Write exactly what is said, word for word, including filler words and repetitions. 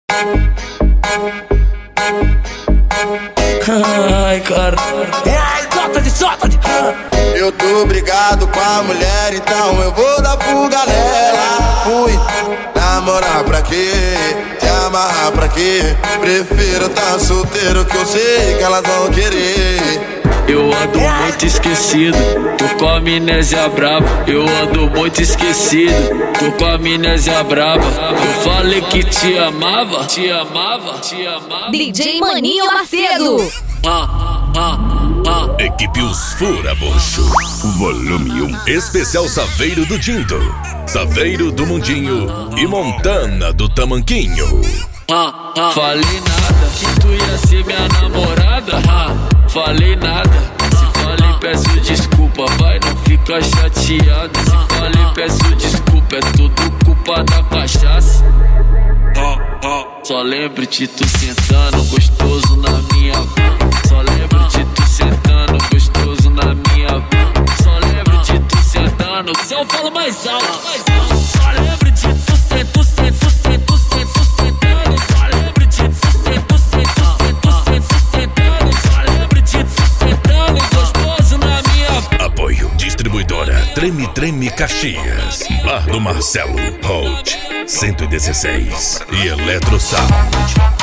Ai, cara. Ai, solta de solta de. Eu tô brigado com a mulher, então eu vou dar fuga nela. Fui namorar pra quê? Se amarrar pra quê? Prefiro tá solteiro que eu sei que elas vão querer. Eu ando muito esquecido, tô com a amnésia braba. Eu ando muito esquecido, tô com a amnésia braba. Eu falei que te amava, te amava, te amava. D J Maninho Macedo. Ah, ah, ah. Equipe Os Furabucho, volume um, especial Saveiro do Dindo, Saveiro do Mundinho e Montana do Tamanquinho. Ah, ah. Falei nada, que tu ia ser minha namorada. Ah, falei nada, se falei peço desculpa, vai, não fica chateado. Se falei peço desculpa, é tudo culpa da cachaça. Ah, ah. Só lembro de tu sentando gostoso na minha boca. Só lembro de tu sentando gostoso na minha boca. Só lembro de tu sentando. Se eu falo mais alto, mais alto. Só lembro de tu sentando, tu sentando, tu sentando, tu sentando. Só lembro de tu sentando, tu sentando, tu sentando. Só lembro de tu sentando gostoso na minha boca. Apoio Distribuidora Treme Treme Caxias, Bar do Marcelo, Holt cento e dezesseis e Eletro Sound.